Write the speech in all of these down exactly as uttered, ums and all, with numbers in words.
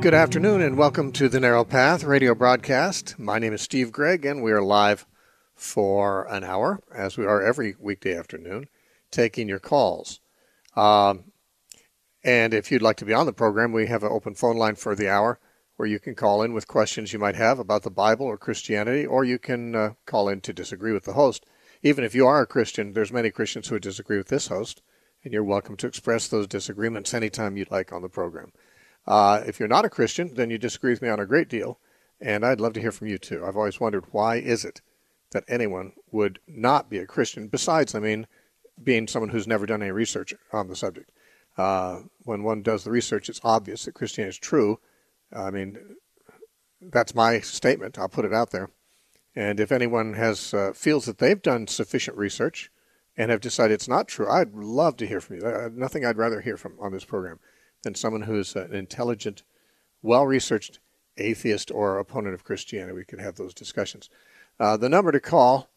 Good afternoon and welcome to the Narrow Path radio broadcast. My name is Steve Gregg and we are live for an hour, as we are every weekday afternoon, taking your calls. Um, and if you'd like to be on the program, we have an open phone line for the hour where you can call in with questions you might have about the Bible or Christianity, or you can uh, call in to disagree with the host. Even if you are a Christian, there's many Christians who would disagree with this host, and you're welcome to express those disagreements anytime you'd like on the program. Uh, if you're not a Christian, then you disagree with me on a great deal, and I'd love to hear from you too. I've always wondered, why is it that anyone would not be a Christian, besides, I mean, being someone who's never done any research on the subject. Uh, when one does the research, it's obvious that Christianity is true. I mean, that's my statement. I'll put it out there. And if anyone has uh, feels that they've done sufficient research and have decided it's not true, I'd love to hear from you. Uh, nothing I'd rather hear from on this program than someone who's an intelligent, well-researched atheist or opponent of Christianity. We could have those discussions. Uh, the number to call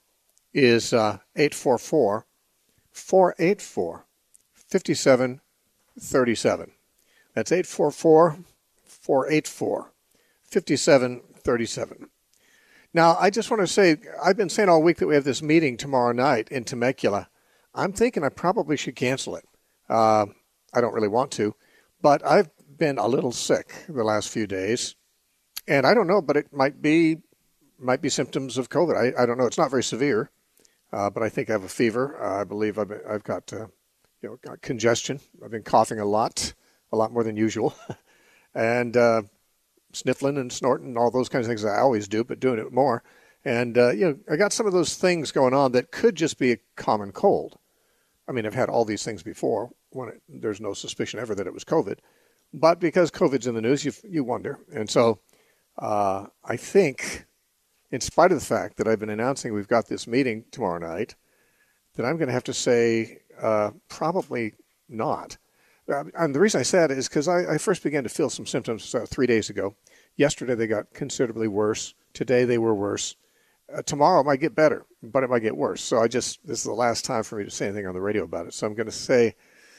is uh, eight four four, four eight four, five seven three seven. That's eight four four, four eight four, five seven three seven. Now, I just want to say, I've been saying all week that we have this meeting tomorrow night in Temecula. I'm thinking I probably should cancel it. Uh, I don't really want to. But I've been a little sick the last few days, and I don't know, but it might be might be symptoms of COVID. I, I don't know. It's not very severe, uh, but I think I have a fever. Uh, I believe I've, been, I've got uh, you know got congestion. I've been coughing a lot, a lot more than usual, and uh, sniffling and snorting and all those kinds of things I always do, but doing it more. And uh, you know, I got some of those things going on that could just be a common cold. I mean, I've had all these things before when it, there's no suspicion ever that it was COVID. But because COVID's in the news, you you wonder. And so uh, I think, in spite of the fact that I've been announcing we've got this meeting tomorrow night, that I'm going to have to say uh, probably not. Uh, and the reason I said it is because I, I first began to feel some symptoms uh, three days ago. Yesterday they got considerably worse. Today they were worse. Uh, tomorrow it might get better, but it might get worse. So I just, this is the last time for me to say anything on the radio about it. So I'm going to say,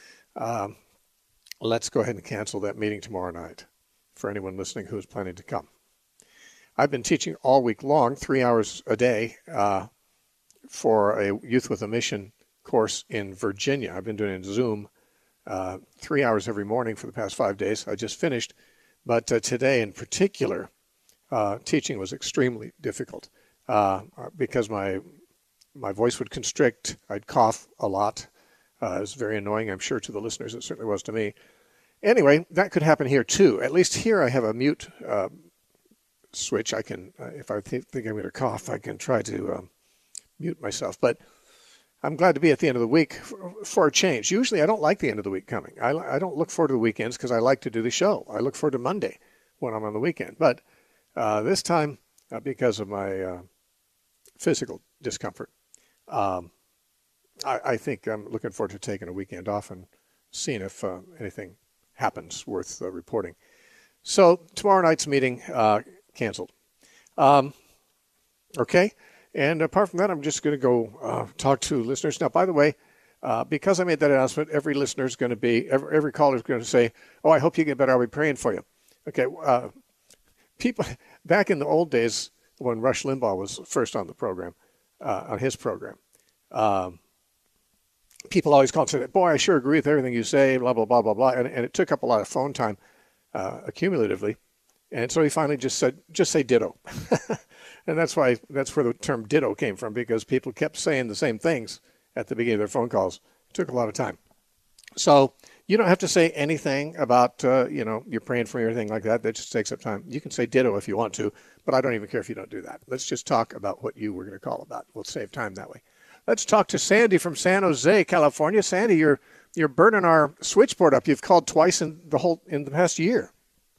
um, let's go ahead and cancel that meeting tomorrow night for anyone listening who is planning to come. I've been teaching all week long, three hours a day, uh, for a Youth with a Mission course in Virginia. I've been doing it in Zoom, uh, three hours every morning for the past five days. I just finished. But uh, today in particular, uh, teaching was extremely difficult. Uh, because my my voice would constrict, I'd cough a lot. Uh, it was very annoying, I'm sure, to the listeners. It certainly was to me. Anyway, that could happen here too. At least here I have a mute uh, switch. I can, uh, if I th- think I'm going to cough, I can try to um, mute myself. But I'm glad to be at the end of the week for, for a change. Usually I don't like the end of the week coming. I, I don't look forward to the weekends because I like to do the show. I look forward to Monday when I'm on the weekend. But uh, this time, uh, because of my uh, physical discomfort, um, I, I think I'm looking forward to taking a weekend off and seeing if uh, anything happens worth uh, reporting. So tomorrow night's meeting uh, canceled. Um, okay, and apart from that, I'm just going to go uh, talk to listeners. Now, by the way, uh, because I made that announcement, every listener is going to be, every, every caller is going to say, oh, I hope you get better. I'll be praying for you. Okay, uh, people, back in the old days, when Rush Limbaugh was first on the program, uh, on his program, um, people always called and said, boy, I sure agree with everything you say, blah, blah, blah, blah, blah. And, and it took up a lot of phone time uh, accumulatively. And so he finally just said, just say ditto. And that's why, that's where the term ditto came from, because people kept saying the same things at the beginning of their phone calls. It took a lot of time. So you don't have to say anything about, uh, you know, you're praying for me or anything like that. That just takes up time. You can say ditto if you want to, but I don't even care if you don't do that. Let's just talk about what you were going to call about. We'll save time that way. Let's talk to Sandy from San Jose, California. Sandy, you're you're burning our switchboard up. You've called twice in the whole in the past year.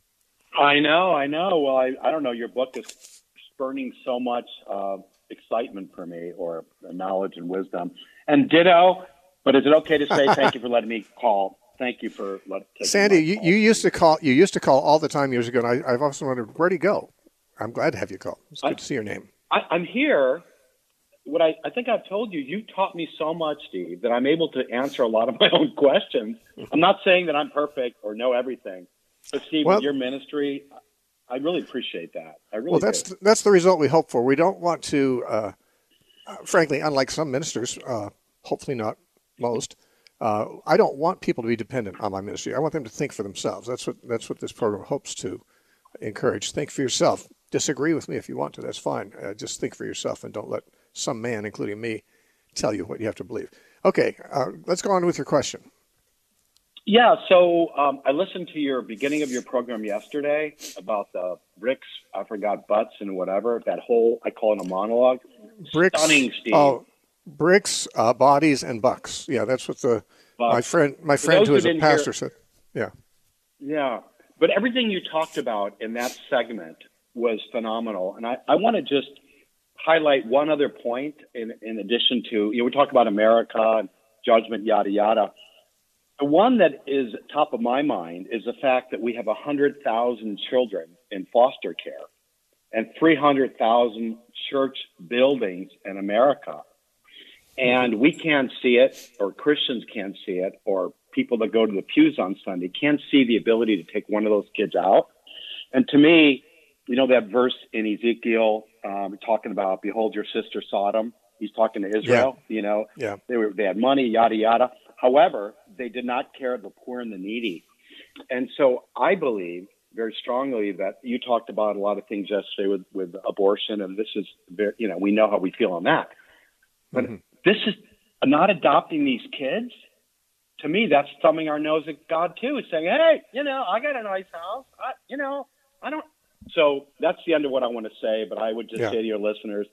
I know, I know. Well, I, I don't know. Your book is spurning so much uh, excitement for me, or knowledge and wisdom. And ditto. But is it okay to say thank you for letting me call? Thank you for letting me Sandy, you, you used to call. You used to call all the time years ago, and I, I've also wondered where'd he go. I'm glad to have you call. It's good I, to see your name. I, I'm here. What I, I think I've told you, you taught me so much, Steve, that I'm able to answer a lot of my own questions. I'm not saying that I'm perfect or know everything, But Steve, well, with your ministry, I really appreciate that. I really well, that's do. that's the result we hope for. We don't want to, uh, uh, frankly, unlike some ministers, uh, hopefully not most. Uh, I don't want people to be dependent on my ministry. I want them to think for themselves. That's what that's what this program hopes to encourage. Think for yourself. Disagree with me if you want to. That's fine. Uh, just think for yourself and don't let some man, including me, tell you what you have to believe. Okay, uh, let's go on with your question. Yeah, so um, I listened to your beginning of your program yesterday about the bricks, I forgot butts and whatever, that whole, I call it a monologue. Bricks, Stunning, Steve. Oh, bricks, uh, bodies, and bucks. Yeah, that's what the Bucks. my friend my friend who is a pastor hear, said. Yeah. Yeah, but everything you talked about in that segment was phenomenal. And I, I want to just highlight one other point in, in addition to, you know, we talk about America and judgment, yada, yada. The one that is top of my mind is the fact that we have one hundred thousand children in foster care and three hundred thousand church buildings in America. And we can't see it, or Christians can't see it, or people that go to the pews on Sunday can't see the ability to take one of those kids out. And to me, you know, that verse in Ezekiel um, talking about, behold, your sister Sodom. He's talking to Israel, yeah. you know, yeah. they were, they had money, yada, yada. However, they did not care of the poor and the needy. And so I believe very strongly that you talked about a lot of things yesterday with, with abortion, and this is very, you know, we know how we feel on that. But mm-hmm. this is not adopting these kids. To me, that's thumbing our nose at God too. It's saying, hey, you know, I got a nice house. I, you know, I don't. So that's the end of what I want to say. But I would just yeah. say to your listeners,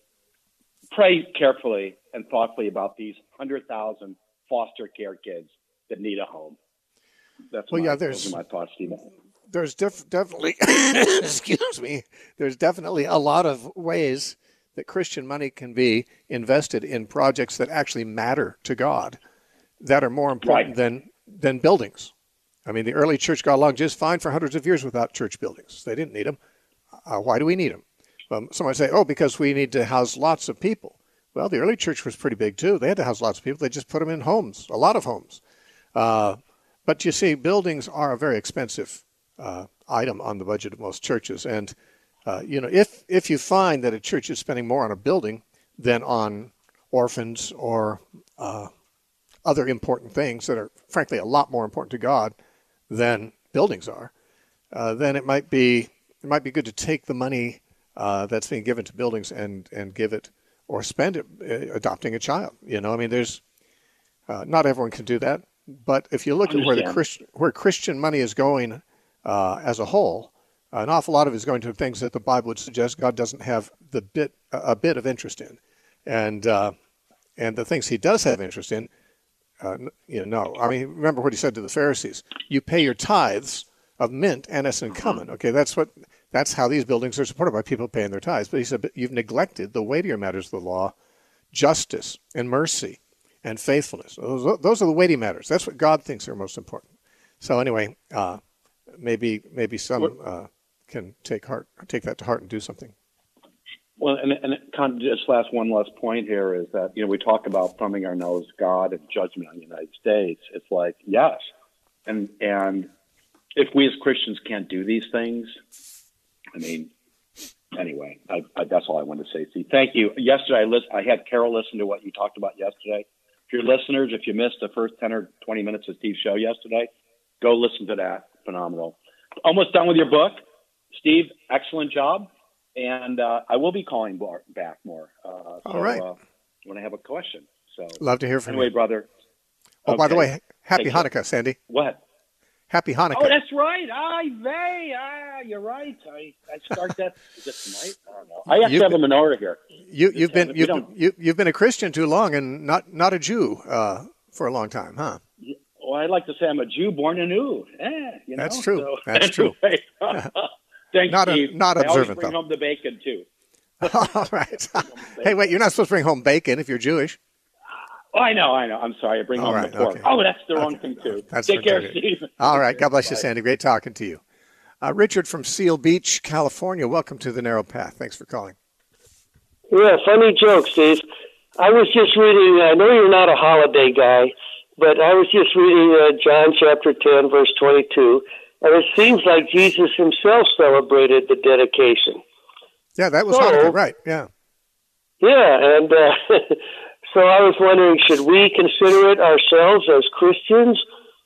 pray carefully and thoughtfully about these one hundred thousand foster care kids that need a home. That's well, my, yeah, there's, those are my thoughts, Stephen. There's def- definitely, excuse me, there's definitely a lot of ways that Christian money can be invested in projects that actually matter to God, that are more important right. than than buildings. I mean, the early church got along just fine for hundreds of years without church buildings. They didn't need them. Uh, why do we need them? Um, some might say, oh, because we need to house lots of people. Well, the early church was pretty big, too. They had to house lots of people. They just put them in homes, a lot of homes. Uh, but you see, buildings are a very expensive uh, item on the budget of most churches. And, uh, you know, if, if you find that a church is spending more on a building than on orphans or uh, other important things that are, frankly, a lot more important to God than buildings are, uh, then it might be it might be good to take the money uh, that's being given to buildings and, and give it or spend it uh, adopting a child. You know, I mean, there's uh, not everyone can do that, but if you look at where the Christ, where Christian money is going uh, as a whole, an awful lot of it is going to things that the Bible would suggest God doesn't have the bit a bit of interest in, and uh, and the things He does have interest in. Uh, you know, no. I mean, remember what He said to the Pharisees: "You pay your tithes of mint, anise, and cumin." Okay, that's what. That's how these buildings are supported, by people paying their tithes. But He said, but you've neglected the weightier matters of the law, justice and mercy and faithfulness. Those, those are the weighty matters. That's what God thinks are most important. So anyway, uh, maybe maybe some uh, can take heart, take that to heart and do something. Well, and, and kind of just last one last point here is that, you know, we talk about thumbing our nose at God and judgment on the United States. It's like, yes. And, and if we as Christians can't do these things, I mean, anyway, I, I, that's all I wanted to say, Steve. Thank you. Yesterday, I, list, I had Carol listen to what you talked about yesterday. For your listeners, if you missed the first ten or twenty minutes of Steve's show yesterday, go listen to that. Phenomenal. Almost done with your book. Steve, excellent job. And uh, I will be calling back more. Uh, so, all right. Uh, when I have a question. So love to hear from anyway, you. Anyway, brother. Oh, okay. by the way, happy Hanukkah, Sandy. What? Happy Hanukkah. Oh, that's right. Ah, they. Ah, you're right. I, I start that just tonight. I don't know. I have you've to have been, a menorah here. You, you've been you've, you, you've been a Christian too long and not not a Jew uh, for a long time, huh? Well, I'd like to say I'm a Jew born anou. Eh, you know? That's true. So, that's anyway, true. Thanks, not Steve. A, not I observant, always bring though. home the bacon too. All right. Hey, wait! You're not supposed to bring home bacon if you're Jewish. Oh, I know, I know. I'm sorry. I bring All home right, the pork. okay. Oh, that's the wrong okay. thing, too. That's Take care, retarded. Steve. All right. God bless Bye. you, Sandy. Great talking to you. Uh, Richard from Seal Beach, California. Welcome to The Narrow Path. Thanks for calling. Yeah, funny joke, Steve. I was just reading, I know you're not a holiday guy, but I was just reading uh, John chapter ten, verse twenty-two. and it seems like Jesus himself celebrated the dedication. Yeah, that was so, Hanukkah, right? Yeah. Yeah, and uh, so I was wondering, should we consider it ourselves as Christians,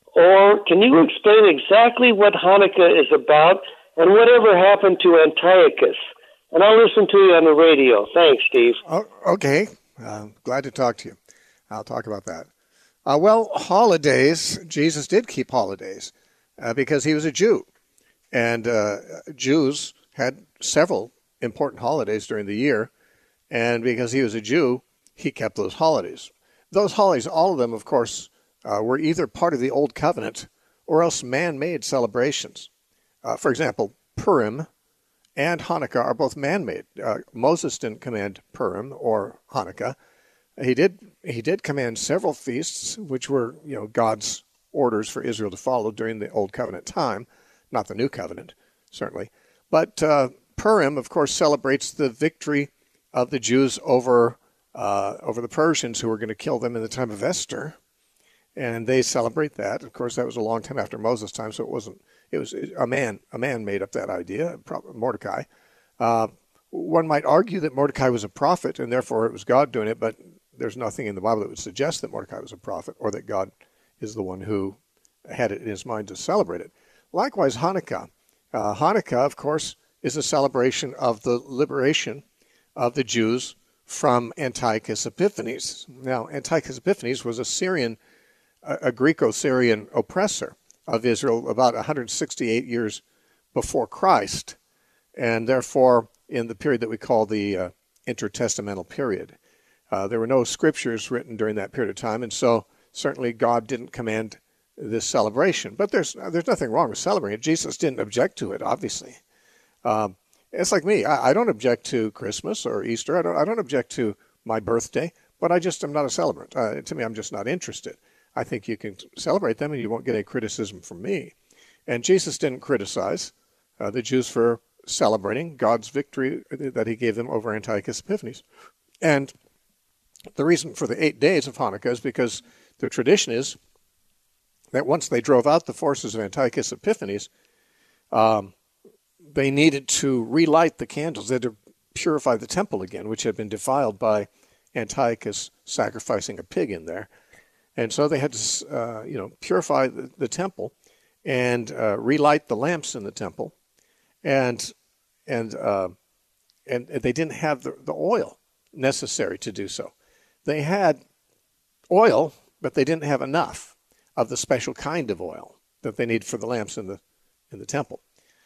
or can you explain exactly what Hanukkah is about and whatever happened to Antiochus? And I'll listen to you on the radio. Thanks, Steve. Oh, okay. Uh, glad to talk to you. I'll talk about that. Uh, well, holidays, Jesus did keep holidays uh, because he was a Jew. And uh, Jews had several important holidays during the year. And because he was a Jew, he kept those holidays. Those holidays, all of them, of course, uh, were either part of the Old Covenant or else man-made celebrations. Uh, for example, Purim and Hanukkah are both man-made. Uh, Moses didn't command Purim or Hanukkah. He did he did command several feasts, which were, you know, God's orders for Israel to follow during the Old Covenant time, not the New Covenant, certainly. But uh, Purim, of course, celebrates the victory of the Jews over uh, over the Persians who were going to kill them in the time of Esther, and they celebrate that. Of course, that was a long time after Moses' time, so it wasn't. It was a man. A man made up that idea, Mordecai. Uh, one might argue that Mordecai was a prophet, and therefore it was God doing it. But there's nothing in the Bible that would suggest that Mordecai was a prophet, or that God is the one who had it in his mind to celebrate it. Likewise, Hanukkah. Uh, Hanukkah, of course, is a celebration of the liberation of the Jews from Antiochus Epiphanes. Now, Antiochus Epiphanes was a Syrian, a Greco-Syrian oppressor of Israel about one hundred sixty-eight years before Christ, and therefore in the period that we call the uh, intertestamental period. Uh, there were no scriptures written during that period of time, and so certainly God didn't command this celebration. But there's there's nothing wrong with celebrating it. Jesus didn't object to it, obviously. Um, it's like me. I, I don't object to Christmas or Easter. I don't, I don't object to my birthday, but I just am not a celebrant. Uh, to me, I'm just not interested. I think you can celebrate them and you won't get any criticism from me. And Jesus didn't criticize uh, the Jews for celebrating God's victory that he gave them over Antiochus Epiphanes. And the reason for the eight days of Hanukkah is because the tradition is that once they drove out the forces of Antiochus Epiphanes, um, they needed to relight the candles. They had to purify the temple again, which had been defiled by Antiochus sacrificing a pig in there. And so they had to, uh, you know, purify the, the temple and uh, relight the lamps in the temple, and and uh, and they didn't have the, the oil necessary to do so. They had oil, but they didn't have enough of the special kind of oil that they need for the lamps in the in the temple.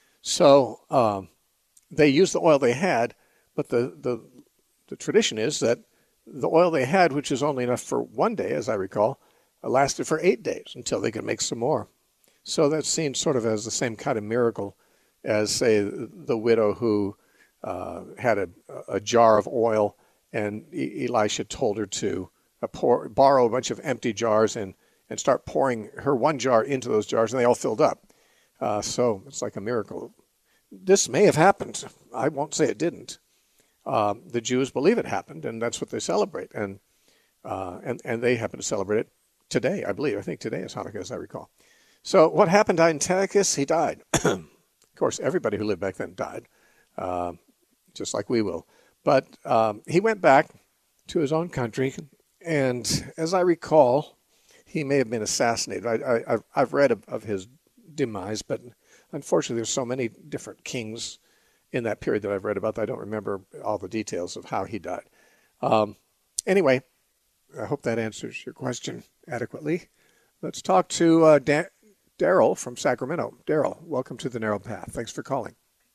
So um, they used the oil they had, but the, the the tradition is that the oil they had, which is only enough for one day, as I recall, lasted for eight days until they could make some more. So that's seen sort of as the same kind of miracle as, say, the widow who uh, had a, a jar of oil, and Elisha told her to uh, pour, borrow a bunch of empty jars and, and start pouring her one jar into those jars, and they all filled up. Uh, so it's like a miracle. This may have happened. I won't say it didn't. Uh, the Jews believe it happened, and that's what they celebrate. And, uh, and and they happen to celebrate it today, I believe. I think today is Hanukkah, as I recall. So what happened to Antiochus? He died. Of course, everybody who lived back then died, uh, just like we will. But um, he went back to his own country, and as I recall, he may have been assassinated. I, I, I've, I've read of, of his demise, but unfortunately there's so many different kings in that period that I've read about that I don't remember all the details of how he died. Um, anyway, I hope that answers your question adequately. Let's talk to uh, da- Daryl from Sacramento. Daryl, welcome to the Narrow Path. Thanks for calling.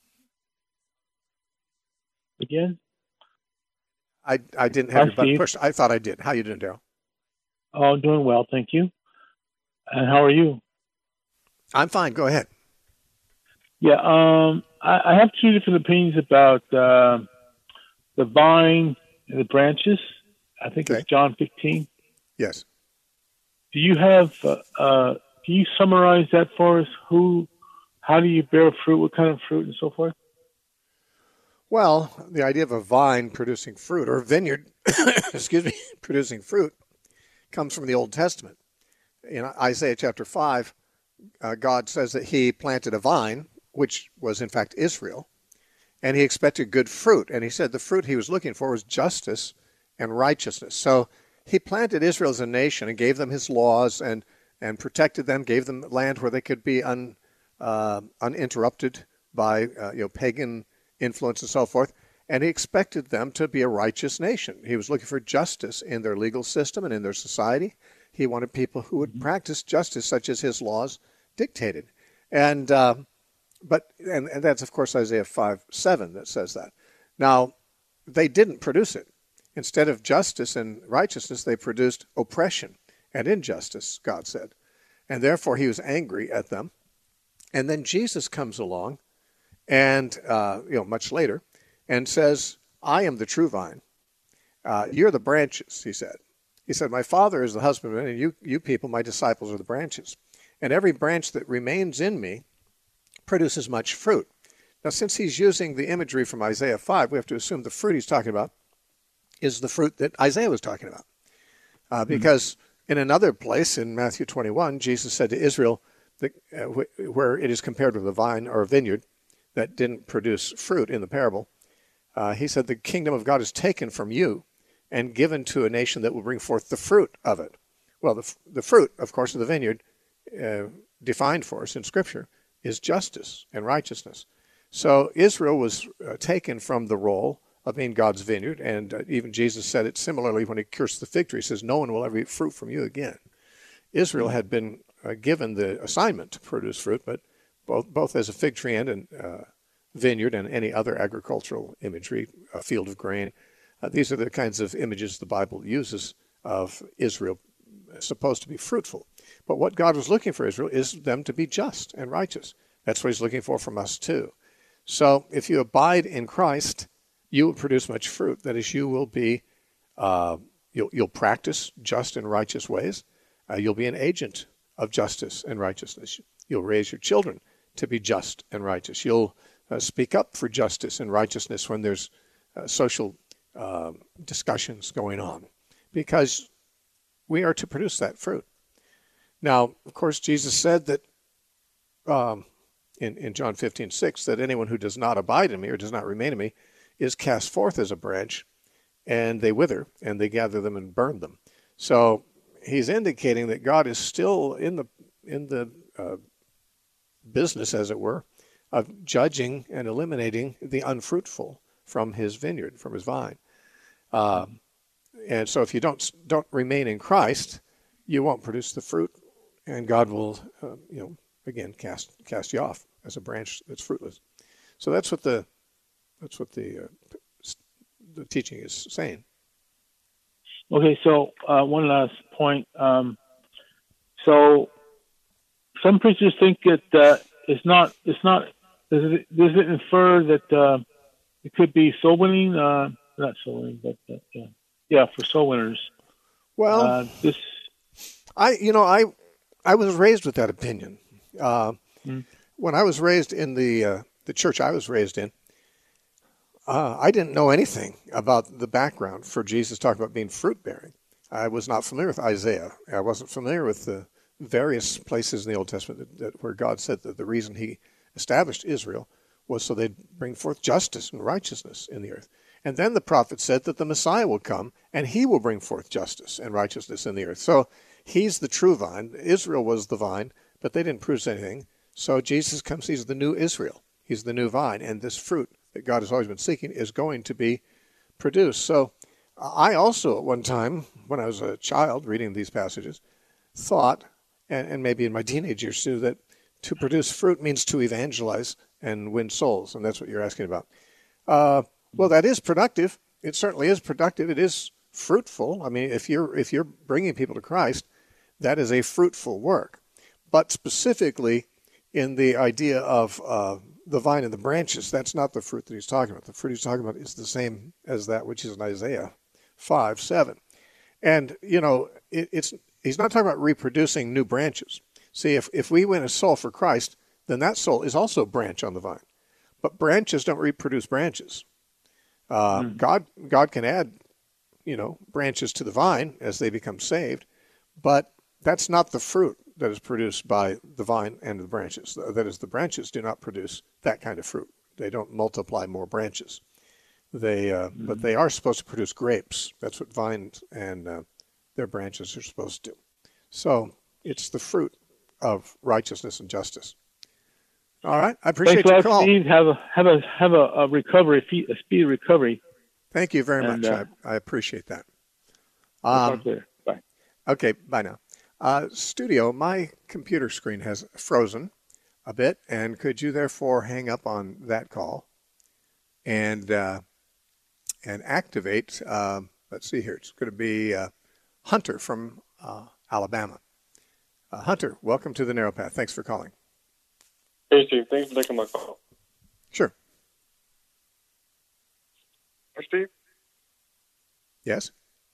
Again? I I didn't have Hi, your button Steve. pushed. I thought I did. How you doing, Daryl? Oh, I'm doing well, thank you. And how are you? I'm fine. Go ahead. Yeah, um, I, I have two different opinions about uh, the vine and the branches. I think Okay. it's John fifteen. Yes. Do you have, uh, uh, can you summarize that for us? Who, how do you bear fruit? What kind of fruit and so forth? Well, the idea of a vine producing fruit, or a vineyard, excuse me, producing fruit, comes from the Old Testament. In Isaiah chapter five, uh, God says that he planted a vine, which was in fact Israel, and he expected good fruit. And he said the fruit he was looking for was justice and righteousness. So he planted Israel as a nation and gave them his laws and, and protected them, gave them land where they could be un, uh, uninterrupted by uh, you know pagan influence and so forth. And he expected them to be a righteous nation. He was looking for justice in their legal system and in their society. He wanted people who would mm-hmm. practice justice such as his laws dictated. And uh, but and, and that's, of course, Isaiah five seven that says that. Now, they didn't produce it. Instead of justice and righteousness, they produced oppression and injustice, God said. And therefore, he was angry at them. And then Jesus comes along, and uh, you know, much later, and says, I am the true vine. Uh, you're the branches, he said. He said, my Father is the husbandman, and you, you people, my disciples, are the branches. And every branch that remains in me produces much fruit. Now, since he's using the imagery from Isaiah five, we have to assume the fruit he's talking about is the fruit that Isaiah was talking about. Uh, because mm-hmm. in another place, in Matthew twenty-one, Jesus said to Israel, that, uh, wh- where it is compared with a vine or a vineyard that didn't produce fruit in the parable, uh, he said, the kingdom of God is taken from you and given to a nation that will bring forth the fruit of it. Well, the, the fruit, of course, of the vineyard, uh, defined for us in Scripture, is justice and righteousness. So Israel was uh, taken from the role of being God's vineyard, and uh, even Jesus said it similarly when he cursed the fig tree. He says, no one will ever eat fruit from you again. Israel had been uh, given the assignment to produce fruit, but both both as a fig tree and a uh, vineyard and any other agricultural imagery, a field of grain. Uh, these are the kinds of images the Bible uses of Israel supposed to be fruitful. But what God was looking for Israel is them to be just and righteous. That's what he's looking for from us too. So if you abide in Christ, you will produce much fruit. That is, you will be, uh, you'll, you'll practice just and righteous ways. Uh, you'll be an agent of justice and righteousness. You'll raise your children to be just and righteous. You'll uh, speak up for justice and righteousness when there's uh, social uh, discussions going on, because we are to produce that fruit. Now, of course, Jesus said that um, in, in John fifteen six, that anyone who does not abide in me or does not remain in me is cast forth as a branch, and they wither, and they gather them and burn them. So he's indicating that God is still in the in the uh, business, as it were, of judging and eliminating the unfruitful from his vineyard, from his vine. Uh, and so if you don't don't remain in Christ, you won't produce the fruit, and God will, uh, you know, again cast cast you off as a branch that's fruitless. So that's what the that's what the uh, the teaching is saying. Okay, so uh, one last point. Um, so some preachers think that uh, it's not it's not does it, does it infer that uh, it could be soul winning? Uh, not soul winning, but uh, yeah, yeah, for soul winners. Well, uh, this I you know I I was raised with that opinion. Uh, mm-hmm. When I was raised in the uh, the church I was raised in, uh, I didn't know anything about the background for Jesus talking about being fruit bearing. I was not familiar with Isaiah. I wasn't familiar with the various places in the Old Testament that, that where God said that the reason he established Israel was so they'd bring forth justice and righteousness in the earth. And then the prophet said that the Messiah will come and he will bring forth justice and righteousness in the earth. So he's the true vine. Israel was the vine, but they didn't produce anything. So Jesus comes, he's the new Israel. He's the new vine. And this fruit that God has always been seeking is going to be produced. So I also at one time, when I was a child reading these passages, thought, and, and maybe in my teenage years too, that to produce fruit means to evangelize and win souls. And that's what you're asking about. Uh, well, that is productive. It certainly is productive. It is fruitful. I mean, if you're if you're bringing people to Christ, that is a fruitful work. But specifically in the idea of uh, the vine and the branches, that's not the fruit that he's talking about. The fruit he's talking about is the same as that which is in Isaiah five seven. And, you know, it, it's he's not talking about reproducing new branches. See, if, if we win a soul for Christ, then that soul is also a branch on the vine. But branches don't reproduce branches. Uh, mm. God God can add, you know, branches to the vine as they become saved, but that's not the fruit that is produced by the vine and the branches. That is, the branches do not produce that kind of fruit. They don't multiply more branches. They, uh, mm-hmm. But they are supposed to produce grapes. That's what vines and uh, their branches are supposed to do. So it's the fruit of righteousness and justice. All right, I appreciate Thanks your a lot, call. Steve. Have a have a have a, a recovery, a speedy recovery. Thank you very and, much. Uh, I, I appreciate that. We'll Um, talk later. Bye. Okay, bye now. Uh, studio, my computer screen has frozen a bit, and could you therefore hang up on that call and uh, and activate? Uh, let's see here. It's going to be uh, Hunter from uh, Alabama. Uh, Hunter, welcome to the Narrow Path. Thanks for calling. Hey, Steve. Thanks for taking my call. Sure. Hey, Steve? Yes?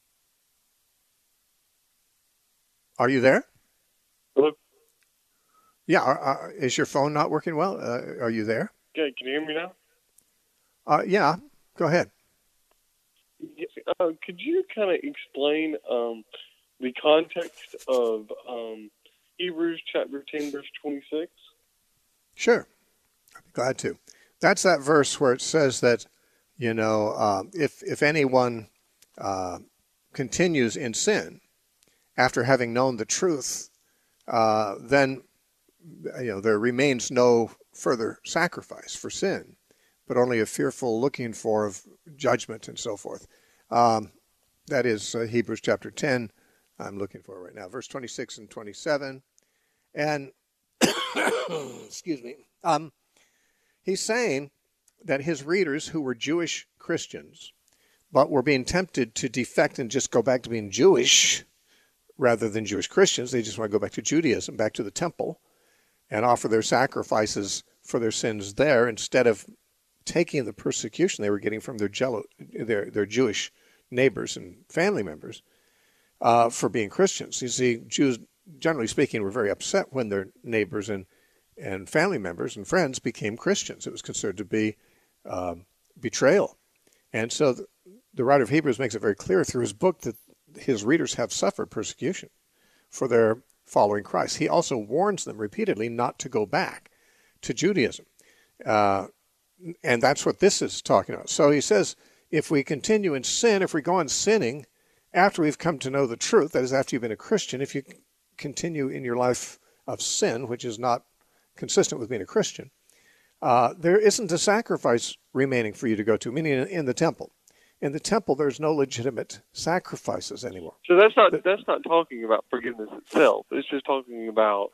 Are you there? Hello? Yeah. Are, are, is your phone not working well? Uh, are you there? Okay, can you hear me now? Uh, yeah. Go ahead. Yes, uh, could you kind of explain um, the context of um, Hebrews chapter ten, verse twenty-six? Sure. I'd be glad to. That's that verse where it says that, you know, uh, if, if anyone uh, continues in sin after having known the truth, uh, then, you know, there remains no further sacrifice for sin, but only a fearful looking for of judgment and so forth. Um, that is uh, Hebrews chapter ten. I'm looking for it right now. Verse twenty-six and twenty-seven. And, excuse me, um, he's saying that his readers who were Jewish Christians, but were being tempted to defect and just go back to being Jewish rather than Jewish Christians. They just want to go back to Judaism, back to the temple, and offer their sacrifices for their sins there instead of taking the persecution they were getting from their, jello, their, their Jewish neighbors and family members uh, for being Christians. You see, Jews, generally speaking, were very upset when their neighbors and, and family members and friends became Christians. It was considered to be um, betrayal. And so the, the writer of Hebrews makes it very clear through his book that his readers have suffered persecution for their following Christ. He also warns them repeatedly not to go back to Judaism. Uh, and that's what this is talking about. So he says, if we continue in sin, if we go on sinning after we've come to know the truth, that is after you've been a Christian, if you continue in your life of sin, which is not consistent with being a Christian, uh, there isn't a sacrifice remaining for you to go to, meaning in, in the temple. In the temple, there's no legitimate sacrifices anymore. So that's not But, that's not talking about forgiveness itself. It's just talking about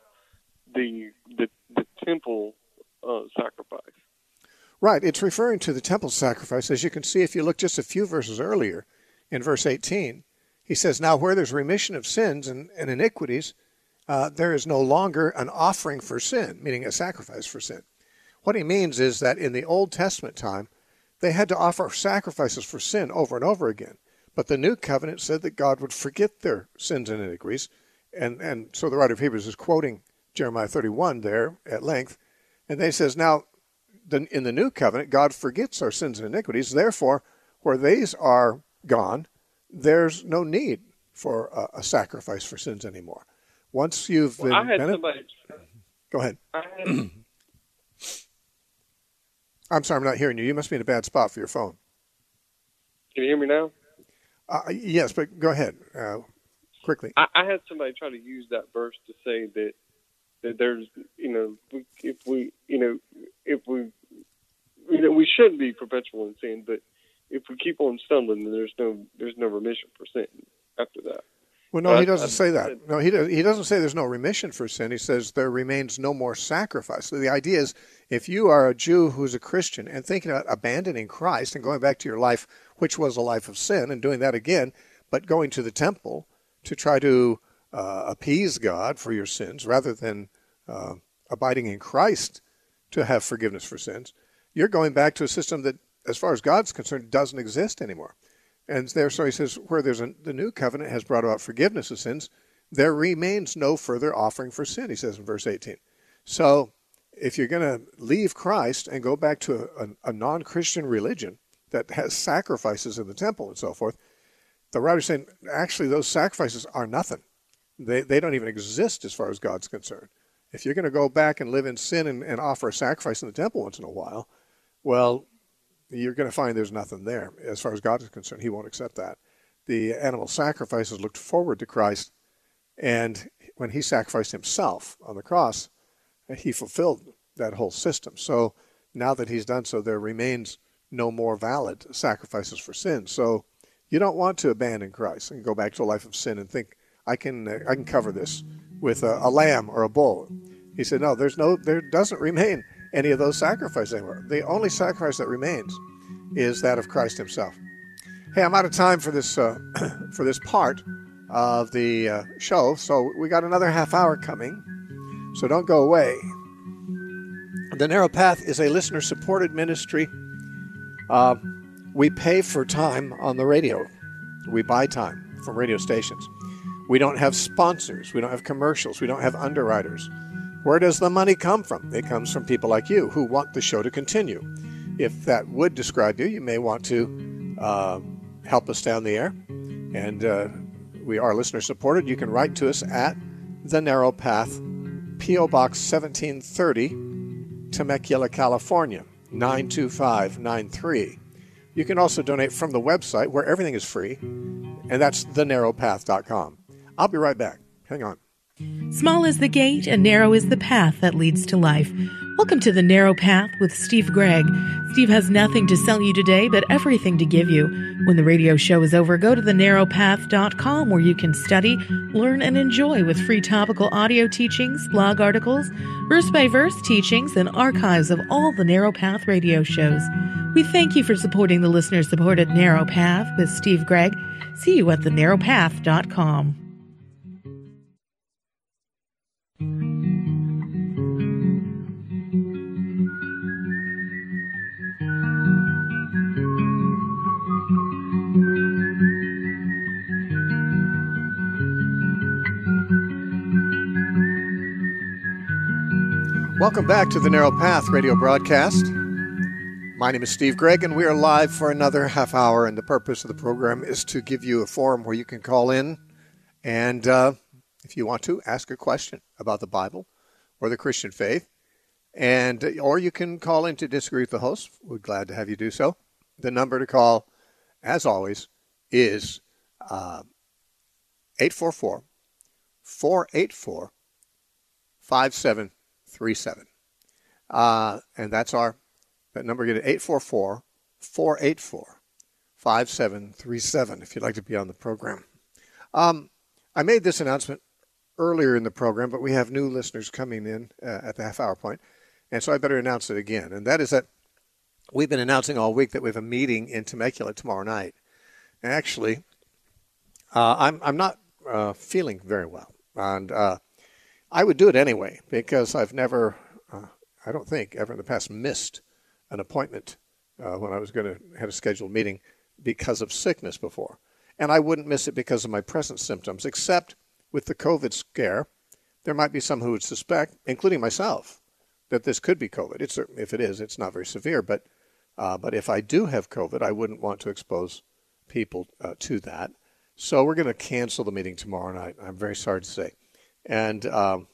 the the, the temple uh, sacrifice. right. It's referring to the temple sacrifice. As you can see, if you look just a few verses earlier, in verse eighteen, he says, now where there's remission of sins and, and iniquities, uh, there is no longer an offering for sin, meaning a sacrifice for sin. What he means is that in the Old Testament time, they had to offer sacrifices for sin over and over again. But the New Covenant said that God would forget their sins and iniquities. And, and so the writer of Hebrews is quoting Jeremiah thirty-one there at length. And they says, now, the, in the New Covenant, God forgets our sins and iniquities. Therefore, where these are gone, there's no need for a, a sacrifice for sins anymore. Once you've Well, been... I had bene- somebody. Go ahead. I had, I'm sorry, I'm not hearing you. You must be in a bad spot for your phone. can you hear me now? Uh, yes, but go ahead, uh, quickly. I, I had somebody try to use that verse to say that that there's, you know, we, if we, you know, if we, you know, we shouldn't be perpetual in sin, but if we keep on stumbling, then there's no, there's no remission for sin after that. Well, no, I- he doesn't I- say that. No, he does, he doesn't say there's no remission for sin. He says there remains no more sacrifice. So the idea is, if you are a Jew who's a Christian and thinking about abandoning Christ and going back to your life, which was a life of sin, and doing that again, but going to the temple to try to uh, appease God for your sins rather than uh, abiding in Christ to have forgiveness for sins, you're going back to a system that, as far as God's concerned, doesn't exist anymore. And there, so he says, where there's a, the new covenant has brought about forgiveness of sins, there remains no further offering for sin, he says in verse eighteen. So if you're going to leave Christ and go back to a, a, a non-Christian religion that has sacrifices in the temple and so forth, the writer's saying, actually, those sacrifices are nothing. They they don't even exist as far as God's concerned. If you're going to go back and live in sin and, and offer a sacrifice in the temple once in a while, well, you're going to find there's nothing there. As far as God is concerned, he won't accept that. The animal sacrifices looked forward to Christ, and when he sacrificed himself on the cross, he fulfilled that whole system. So now that he's done so, there remains no more valid sacrifices for sin. So you don't want to abandon Christ and go back to a life of sin and think, I can uh, I can cover this with a, a lamb or a bull. He said, no, there's no, there doesn't remain any of those sacrifices anymore. The only sacrifice that remains is that of Christ himself. Hey, I'm out of time for this uh, for this part of the uh, show, so we got another half hour coming, so don't go away. The Narrow Path is a listener-supported ministry. Uh, we pay for time on the radio. We buy time from radio stations. We don't have sponsors. We don't have commercials. We don't have underwriters. Where does the money come from? It comes from people like you who want the show to continue. If that would describe you, you may want to uh, help us down the air. And uh, we are listener-supported. You can write to us at The Narrow Path, P O. Box seventeen thirty, Temecula, California, nine two five nine three. You can also donate from the website where everything is free, and that's the narrow path dot com. I'll be right back. Hang on. Small is the gate and narrow is the path that leads to life. Welcome to The Narrow Path with Steve Gregg. Steve has nothing to sell you today, but everything to give you. When the radio show is over, go to the narrow path dot com where you can study, learn, and enjoy with free topical audio teachings, blog articles, verse-by-verse teachings, and archives of all the Narrow Path radio shows. We thank you for supporting the listener-supported Narrow Path with Steve Gregg. See you at the narrow path dot com. Welcome back to the Narrow Path radio broadcast. My name is Steve Gregg, and we are live for another half hour, and the purpose of the program is to give you a forum where you can call in and, uh, if you want to, ask a question about the Bible or the Christian faith, and or you can call in to disagree with the host. We're glad to have you do so. The number to call, as always, is uh, eight four four, four eight four, five seven three seven. Uh, and that's our that number again, eight four four, four eight four, five seven three seven, if you'd like to be on the program. Um, I made this announcement earlier in the program, but we have new listeners coming in uh, at the half-hour point, and so I better announce it again. And that is that we've been announcing all week that we have a meeting in Temecula tomorrow night. And actually, uh, I'm I'm not uh, feeling very well, and uh, I would do it anyway because I've never, uh, I don't think, ever in the past missed an appointment uh, when I was going to have a scheduled meeting because of sickness before. And I wouldn't miss it because of my present symptoms, except with the COVID scare, there might be some who would suspect, including myself, that this could be COVID. It's, if it is, it's not very severe, but uh, but if I do have COVID, I wouldn't want to expose people uh, to that. So we're going to cancel the meeting tomorrow night, I'm very sorry to say. And um,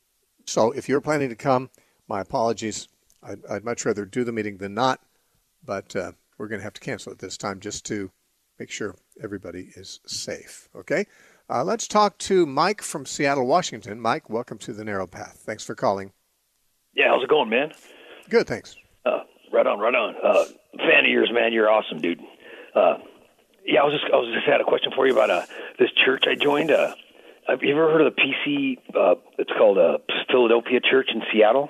so if you're planning to come, my apologies. I'd, I'd much rather do the meeting than not, but uh, we're going to have to cancel it this time just to make sure everybody is safe, okay? Uh, let's talk to Mike from Seattle, Washington. Mike, welcome to the Narrow Path. Thanks for calling. Yeah, how's it going, man? Good, thanks. Uh, right on, right on. Uh, fan of yours, man. You're awesome, dude. Uh, yeah, I was just I was just had a question for you about uh, this church I joined. Uh, have you ever heard of the P C? Uh, it's called uh, Philadelphia Church in Seattle.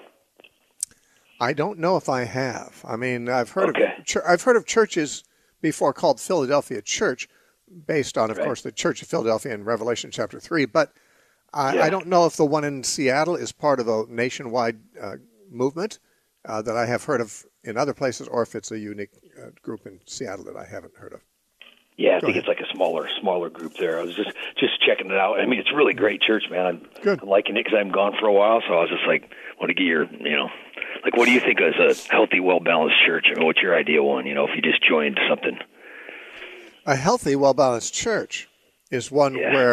I don't know if I have. I mean, I've heard okay. of I've heard of churches before called Philadelphia Church, based on, of right. course, the Church of Philadelphia in Revelation chapter three. But I, yeah. I don't know if the one in Seattle is part of a nationwide uh, movement uh, that I have heard of in other places, or if it's a unique uh, group in Seattle that I haven't heard of. Yeah, I Go think ahead. it's like a smaller, smaller group there. I was just, just checking it out. I mean, it's a really great church, man. I'm, Good. I'm liking it because I'm gone for a while, so I was just like, want to get your, you know, like, what do you think is a healthy, well-balanced church? I mean, what's your ideal one, you know, if you just joined something? A healthy, well-balanced church is one Yeah. where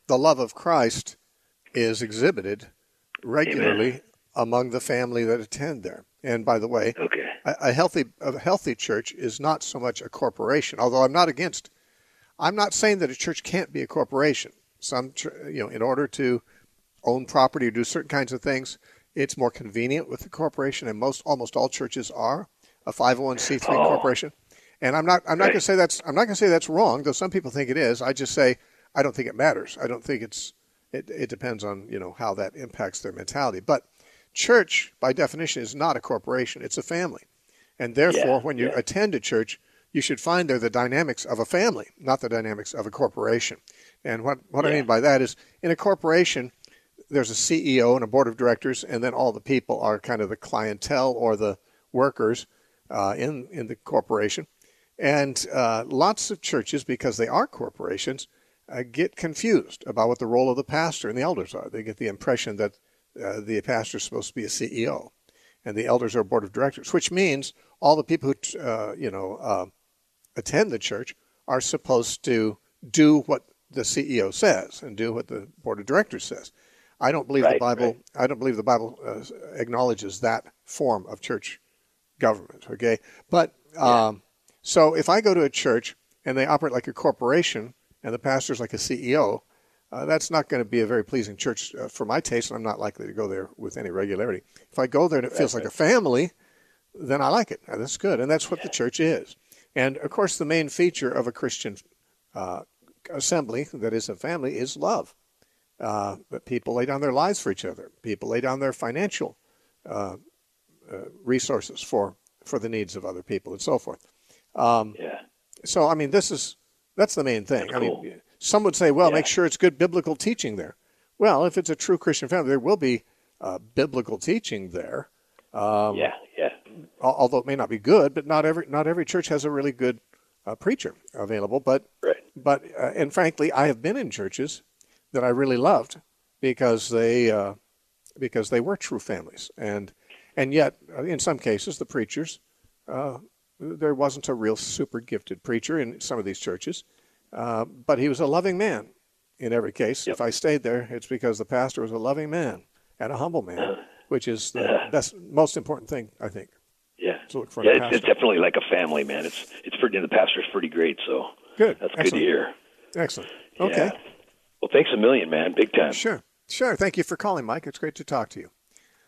the love of Christ is exhibited regularly Amen. among the family that attend there. And by the way, Okay. a, a healthy a healthy church is not so much a corporation. Although I'm not against, I'm not saying that a church can't be a corporation. Some, you know, in order to own property or do certain kinds of things, it's more convenient with the corporation, and most almost all churches are a five oh one c three Oh. corporation. And I'm not I'm not Right. going to say that's I'm not going to say that's wrong, though some people think it is. I just say I don't think it matters. I don't think it's it, it depends on, you know, how that impacts their mentality. But church, by definition, is not a corporation. It's a family. And therefore, Yeah, when you yeah. attend a church, you should find there the dynamics of a family, not the dynamics of a corporation. And what, what I Yeah. mean by that is, in a corporation, there's a C E O and a board of directors, and then all the people are kind of the clientele or the workers uh, in, in the corporation. And uh, lots of churches, because they are corporations, uh, get confused about what the role of the pastor and the elders are. They get the impression that uh, the pastor is supposed to be a C E O, and the elders are a board of directors, which means all the people who uh, you know uh, attend the church are supposed to do what the C E O says and do what the board of directors says. I don't believe Right, the Bible. right. I don't believe the Bible uh, acknowledges that form of church government. Okay, but um, so if I go to a church and they operate like a corporation and the pastor's like a C E O, uh, that's not going to be a very pleasing church uh, for my taste, and I'm not likely to go there with any regularity. If I go there and it feels like a family, then I like it. And that's good, and that's what the church is. And of course, the main feature of a Christian uh, assembly that is a family is love. Uh, that people lay down their lives for each other. People lay down their financial uh, uh, resources for for the needs of other people, and so forth. Um, Yeah. so, I mean, this is that's the main thing. That's I cool. mean, some would say, well, Yeah. make sure it's good biblical teaching there. Well, if it's a true Christian family, there will be uh, biblical teaching there. Um, Yeah. Yeah. al- Although it may not be good, but not every not every church has a really good uh, preacher available. But Right. but uh, and frankly, I have been in churches that I really loved because they uh, because they were true families, and and yet uh, in some cases the preachers uh, there wasn't a real super gifted preacher in some of these churches, uh, but he was a loving man in every case. Yep. If I stayed there, it's because the pastor was a loving man and a humble man, which is the Yeah. best most important thing, I think, Yeah. to look for Yeah, in a it's, it's pastor. definitely like a family, man. It's it's pretty. The pastor's pretty great, so Good, that's good excellent, to hear. excellent. Yeah. Okay. Well, thanks a million, man. Big time. Sure, sure. Thank you for calling, Mike. It's great to talk to you.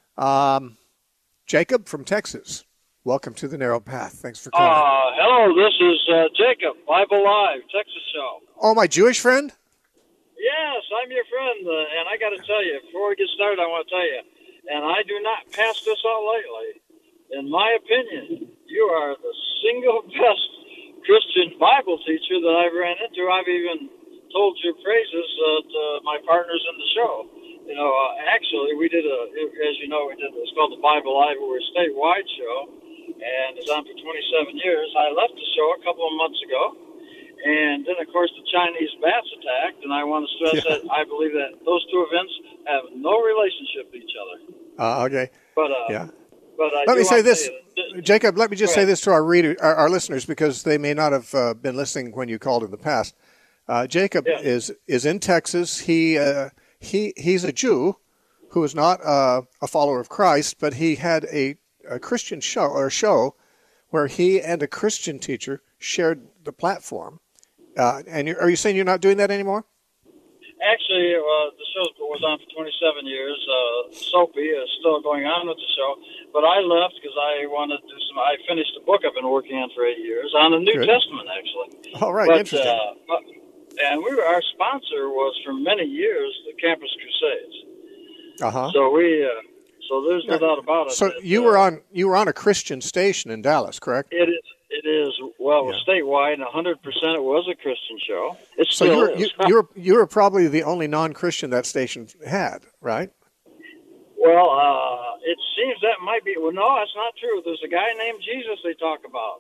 Um, Jacob from Texas, welcome to the Narrow Path. Thanks for calling. Uh, hello, this is uh, Jacob, Bible Live, Texas show. oh, my Jewish friend? Yes, I'm your friend, uh, and I got to tell you, before we get started, I want to tell you, and I do not pass this out lightly. In my opinion, you are the single best Christian Bible teacher that I've ran into. I've even told your praises uh, to my partners in the show. You know, uh, actually, we did a, as you know, we did, it's called the Bible Live, we're a statewide show, and it's on for twenty-seven years. I left the show a couple of months ago, and then, of course, the Chinese bats attacked, and I want to stress Yeah. that I believe that those two events have no relationship to each other. Uh, okay. But, uh, Yeah. but I Let do me say want to this, tell you that- Jacob. Let me just Go say ahead. this to our reader, our, our listeners, because they may not have uh, been listening when you called in the past. Uh, Jacob Yeah. is is in Texas. He uh, he he's a Jew who is not uh, a follower of Christ, but he had a, a Christian show or show where he and a Christian teacher shared the platform. Uh, and you're, are you saying you're not doing that anymore? Actually, uh, the show was on for twenty-seven years. Uh, Soapy is still going on with the show, but I left because I wanted to do some. I finished a book I've been working on for eight years on the New Good. Testament, actually. All right, but, interesting. Uh, but, and we were, our sponsor was for many years the Campus Crusades. Uh huh. So we, uh, so there's no doubt about it. So that, you uh, were on you were on a Christian station in Dallas, correct? It is. It is. Well, it was statewide, and one hundred percent it was a Christian show. It So still you were is. you, you were you were probably the only non-Christian that station had, right? Well, uh, it seems that might be. Well, no, that's not true. There's a guy named Jesus they talk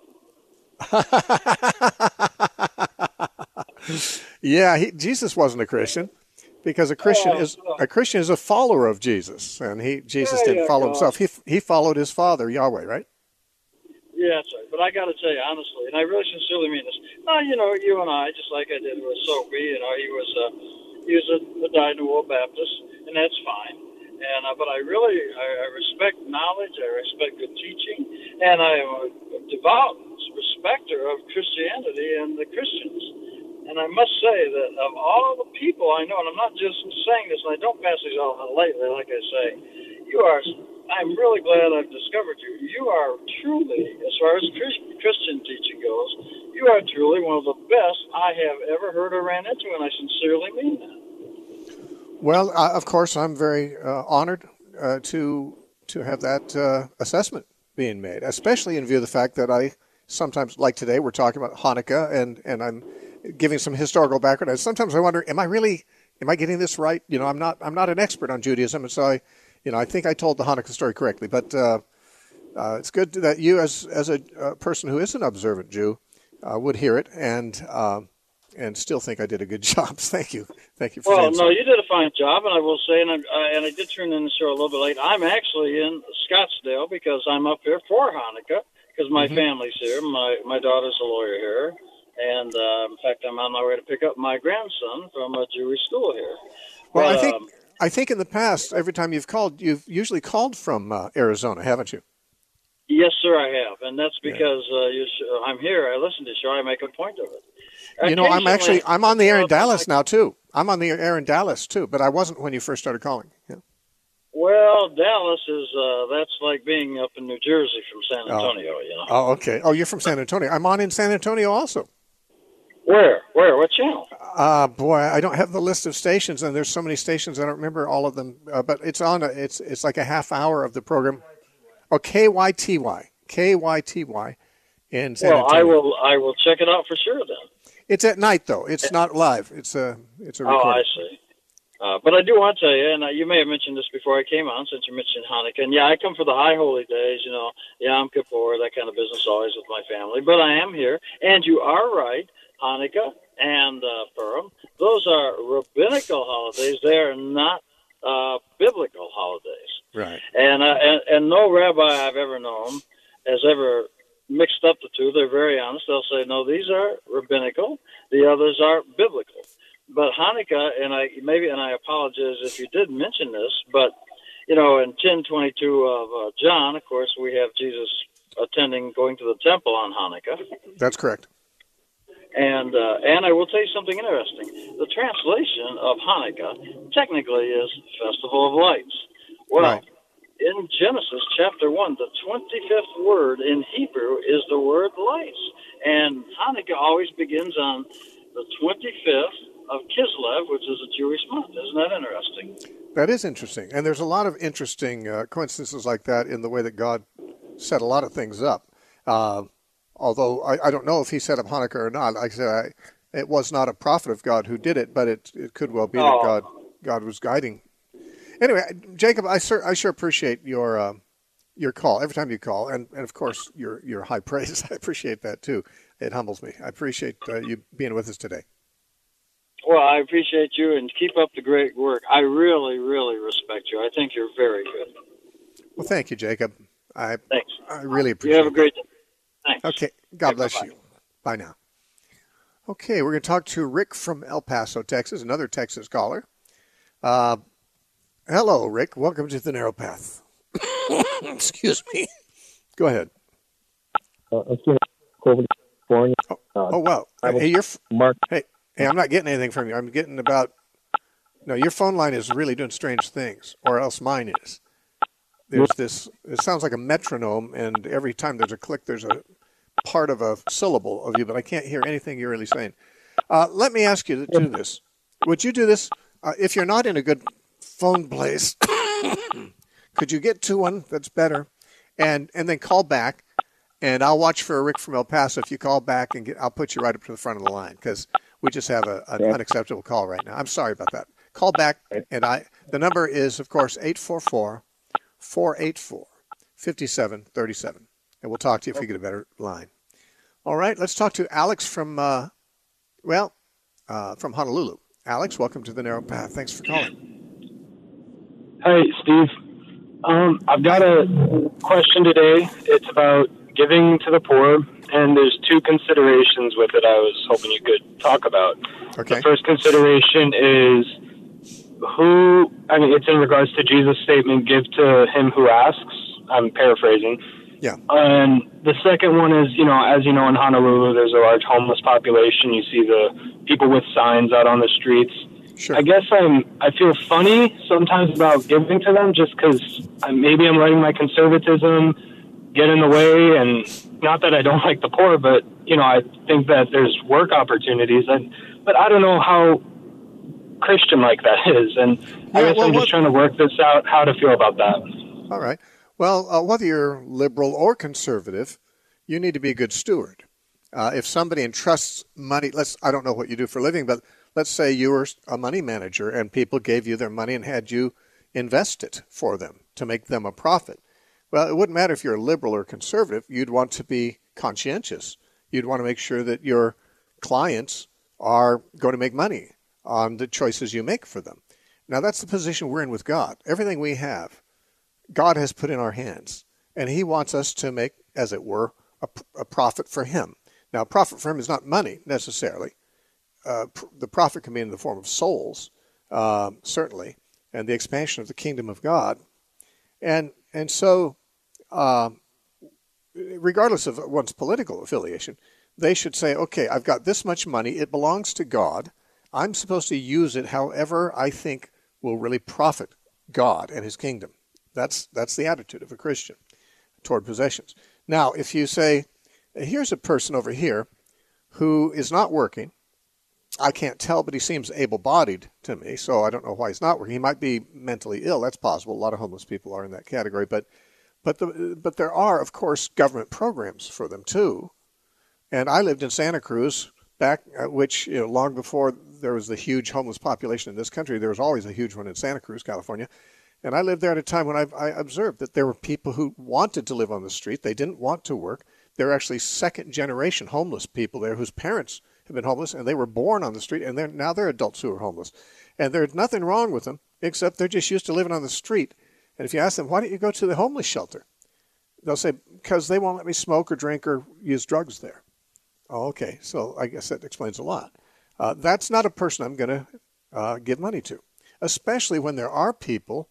about. Yeah, he, Jesus wasn't a Christian because a Christian Oh, is oh. a Christian is a follower of Jesus, and he Jesus There didn't you follow go. himself. He he followed his Father Yahweh, right? Yeah, that's right. But I got to tell you honestly, and I really sincerely mean this. No, you know, you and I, just like I did with Soapy, you know, he was, uh, use a, a dyed-in-the-wool Baptist, and that's fine. And uh, but I really I, I respect knowledge. I respect good teaching, and I'm a devout respecter of Christianity and the Christians. And I must say that of all the people I know, and I'm not just saying this, and I don't pass these off lightly, like I say, you are. I'm really glad I've discovered you. You are truly, as far as Christian teaching goes, you are truly one of the best I have ever heard or ran into, and I sincerely mean that. Well, uh, of course, I'm very uh, honored uh, to to have that uh, assessment being made, especially in view of the fact that I sometimes, like today, we're talking about Hanukkah, and, and I'm giving some historical background. And sometimes I wonder, am I really, am I getting this right? You know, I'm not, I'm not an expert on Judaism, and so I, you know, I think I told the Hanukkah story correctly. But uh, uh, it's good that you, as as a uh, person who is an observant Jew, uh, would hear it and uh, and still think I did a good job. Thank you, thank you for well, saying so. no, you did a fine job, and I will say, and I, uh, and I did turn in the show a little bit late. I'm actually in Scottsdale because I'm up here for Hanukkah because my mm-hmm. family's here. My my daughter's a lawyer here. And, uh, in fact, I'm on my way to pick up my grandson from a Jewish school here. Well, but, I think um, I think in the past, every time you've called, you've usually called from uh, Arizona, haven't you? Yes, sir, I have. And that's because yeah. uh, you sh- I'm here. I listen to the show. I make a point of it. You know, I'm actually, I'm on the air in Dallas now, too. I'm on the air in Dallas, too, but I wasn't when you first started calling. Yeah. Well, Dallas is, uh, that's like being up in New Jersey from San Antonio, oh. you know. Oh, okay. Oh, you're from San Antonio. I'm on in San Antonio also. Where? Where? What channel? Uh, boy, I don't have the list of stations, and there's so many stations, I don't remember all of them. Uh, but it's on, a, it's it's like a half hour of the program. Oh, K Y T Y. K Y T Y in San well, Antonio. Well, I will I will check it out for sure then. It's at night, though. It's not live. It's a, it's a recording. Oh, I see. Uh, but I do want to tell you, and uh, you may have mentioned this before I came on, since you mentioned Hanukkah. And, yeah, I come for the high holy days, you know, Yom Kippur, that kind of business always with my family. But I am here, and you are right, Hanukkah and uh, Purim, those are rabbinical holidays. They are not uh, biblical holidays. Right. And, uh, and and no rabbi I've ever known has ever mixed up the two. They're very honest. They'll say, no, these are rabbinical. The others are biblical. But Hanukkah, and I maybe, and I apologize if you did mention this, but, you know, in ten twenty-two of uh, John, of course, we have Jesus attending, going to the temple on Hanukkah. That's correct. And uh, and I will tell you something interesting. The translation of Hanukkah technically is Festival of Lights. Well, right. In Genesis chapter one, the twenty-fifth word in Hebrew is the word lights. And Hanukkah always begins on the twenty-fifth of Kislev, which is a Jewish month. Isn't that interesting? That is interesting. And there's a lot of interesting uh, coincidences like that in the way that God set a lot of things up. Uh, although I, I don't know if he set up Hanukkah or not. Like I said, I, it was not a prophet of God who did it, but it, it could well be oh. that God God was guiding. Anyway, Jacob, I, sure, I sure appreciate your uh, your call every time you call, and, and of course your your high praise. I appreciate that too. It humbles me. I appreciate uh, you being with us today. Well, I appreciate you, and keep up the great work. I really, really respect you. I think you're very good. Well, thank you, Jacob. I Thanks. I really appreciate it. You have a great day. Thanks. Okay. God okay, bless bye-bye. you. Bye now. Okay, we're going to talk to Rick from El Paso, Texas, another Texas caller. Uh, hello, Rick. Welcome to the Narrow Path. Excuse me. Go ahead. Uh, I'm still over California. Oh, uh, oh wow. Hey, you're f- Mark. Hey, hey, I'm not getting anything from you. I'm getting about. No, your phone line is really doing strange things, or else mine is. There's this. It sounds like a metronome, and every time there's a click, there's a part of a syllable of you, but I can't hear anything you're really saying. Uh, let me ask you to do this. Would you do this uh, if you're not in a good phone place? Could you get to one that's better, and and then call back, and I'll watch for a Rick from El Paso. If you call back, and get, I'll put you right up to the front of the line because we just have a, an yeah. unacceptable call right now. I'm sorry about that. Call back, and I. The number is, of course, eight four four, four eight four, five seven three seven, and we'll talk to you if you get a better line. All right, let's talk to Alex from, uh, well, uh, from Honolulu. Alex, welcome to the Narrow Path. Thanks for calling. Hey, Steve. Um, I've got a question today. It's about giving to the poor, and there's two considerations with it I was hoping you could talk about. Okay. The first consideration is who, I mean, it's in regards to Jesus' statement, give to him who asks. I'm paraphrasing. Yeah. And the second one is, you know, as you know, in Honolulu, there's a large homeless population. You see the people with signs out on the streets. Sure. I guess I'm, I feel funny sometimes about giving to them just because maybe I'm letting my conservatism get in the way. And not that I don't like the poor, but, you know, I think that there's work opportunities. And, but I don't know how Christian-like that is. And I Yeah, guess well, I'm just what- trying to work this out, how to feel about that. All right. Well, uh, whether you're liberal or conservative, you need to be a good steward. Uh, if somebody entrusts money, let's, I don't know what you do for a living, but let's say you were a money manager and people gave you their money and had you invest it for them to make them a profit. Well, it wouldn't matter if you're liberal or conservative. You'd want to be conscientious. You'd want to make sure that your clients are going to make money on the choices you make for them. Now, that's the position we're in with God. Everything we have, God has put in our hands, and he wants us to make, as it were, a, a profit for him. Now, profit for him is not money, necessarily. Uh, pr- the profit can be in the form of souls, um, certainly, and the expansion of the kingdom of God. And and so, um, regardless of one's political affiliation, they should say, okay, I've got this much money. It belongs to God. I'm supposed to use it however I think will really profit God and his kingdom. That's that's the attitude of a Christian toward possessions. Now, if you say, here's a person over here who is not working, I can't tell, but he seems able-bodied to me, so I don't know why he's not working. He might be mentally ill. That's possible. A lot of homeless people are in that category. But but the, but there are, of course, government programs for them, too. And I lived in Santa Cruz, back at which, you know, long before there was the huge homeless population in this country, there was always a huge one in Santa Cruz, California. And I lived there at a time when I, I observed that there were people who wanted to live on the street. They didn't want to work. There were actually second-generation homeless people there whose parents have been homeless, and they were born on the street, and they're, now they're adults who are homeless. And there's nothing wrong with them, except they're just used to living on the street. And if you ask them, why don't you go to the homeless shelter? They'll say, because they won't let me smoke or drink or use drugs there. Oh, okay. So I guess that explains a lot. Uh, that's not a person I'm going to uh, give money to, especially when there are people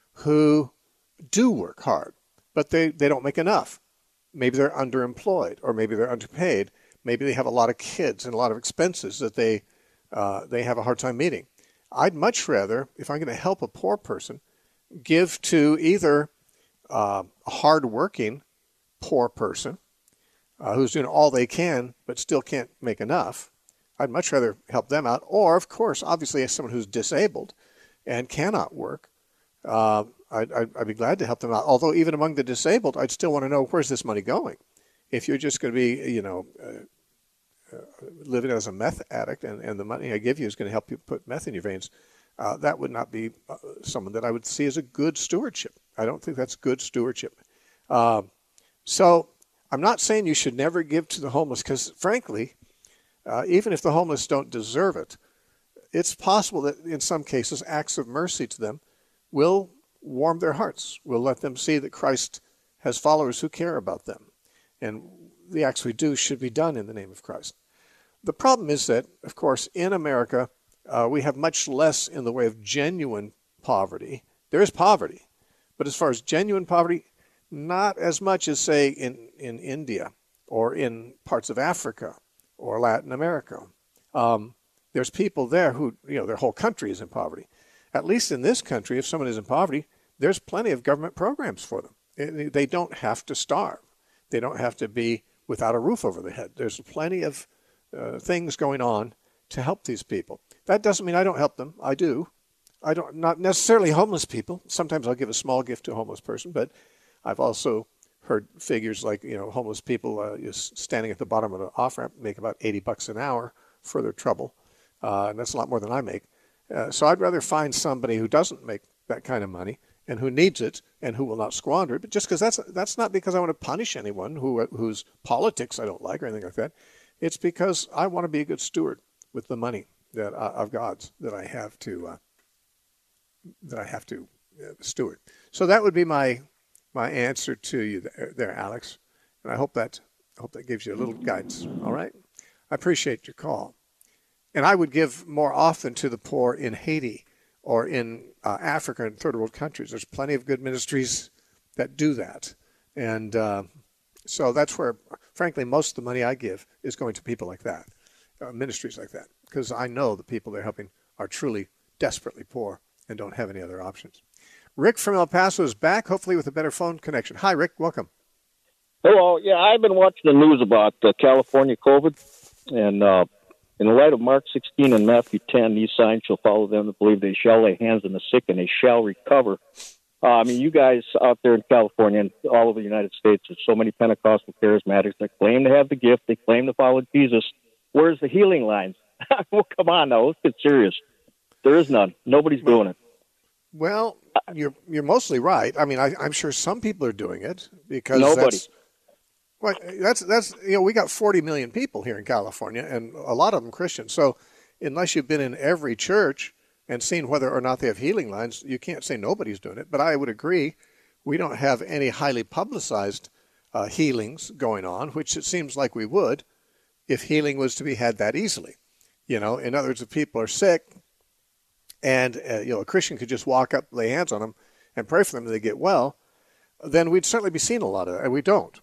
who do work hard, but they, they don't make enough. Maybe they're underemployed, or maybe they're underpaid. Maybe they have a lot of kids and a lot of expenses that they uh, they have a hard time meeting. I'd much rather, if I'm going to help a poor person, give to either uh, a hard-working poor person uh, who's doing all they can but still can't make enough. I'd much rather help them out. Or, of course, obviously, as someone who's disabled and cannot work, uh, I'd, I'd, I'd be glad to help them out. Although even among the disabled, I'd still want to know, where's this money going? If you're just going to be, you know, uh, uh, living as a meth addict and, and the money I give you is going to help you put meth in your veins, uh, that would not be uh, someone that I would see as a good stewardship. I don't think that's good stewardship. Uh, so I'm not saying you should never give to the homeless because, frankly, uh, even if the homeless don't deserve it, it's possible that in some cases acts of mercy to them will warm their hearts, will let them see that Christ has followers who care about them. And the acts we do should be done in the name of Christ. The problem is that, of course, in America, uh, we have much less in the way of genuine poverty. There is poverty, but as far as genuine poverty, not as much as, say, in, in India or in parts of Africa or Latin America. Um, there's people there who, you know, their whole country is in poverty. At least in this country, if someone is in poverty, there's plenty of government programs for them. They don't have to starve. They don't have to be without a roof over their head. There's plenty of uh, things going on to help these people. That doesn't mean I don't help them. I do. I don't, not necessarily homeless people. Sometimes I'll give a small gift to a homeless person, but I've also heard figures like, you know, homeless people uh, just standing at the bottom of an off-ramp make about eighty bucks an hour for their trouble. Uh, and that's a lot more than I make. Uh, so I'd rather find somebody who doesn't make that kind of money and who needs it and who will not squander it. But just because that's that's not because I want to punish anyone who whose politics I don't like or anything like that. It's because I want to be a good steward with the money that uh, of God's that I have to uh, that I have to uh, steward. So that would be my my answer to you there, there, Alex. And I hope that I hope that gives you a little guidance. All right. I appreciate your call. And I would give more often to the poor in Haiti or in uh, Africa and third world countries. There's plenty of good ministries that do that. And uh, so that's where, frankly, most of the money I give is going to people like that, uh, ministries like that, because I know the people they're helping are truly desperately poor and don't have any other options. Rick from El Paso is back, hopefully with a better phone connection. Hi, Rick. Welcome. Hello. Yeah, I've been watching the news about uh, California COVID, and uh, in the light of Mark sixteen and Matthew ten, these signs shall follow them that believe. They shall lay hands on the sick, and they shall recover. Uh, I mean, you guys out there in California and all over the United States, there's so many Pentecostal charismatics that claim to have the gift. They claim to follow Jesus. Where's the healing lines? Well, come on now. Let's get serious. There is none. Nobody's doing it. Well, you're you're mostly right. I mean, I, I'm sure some people are doing it because Nobody. That's, well, that's that's you know we got forty million people here in California, and a lot of them Christians. So unless you've been in every church and seen whether or not they have healing lines, you can't say nobody's doing it. But I would agree, we don't have any highly publicized uh, healings going on, which it seems like we would if healing was to be had that easily. You know, in other words, if people are sick and uh, you know a Christian could just walk up, lay hands on them, and pray for them and they get well, then we'd certainly be seeing a lot of that, and we don't.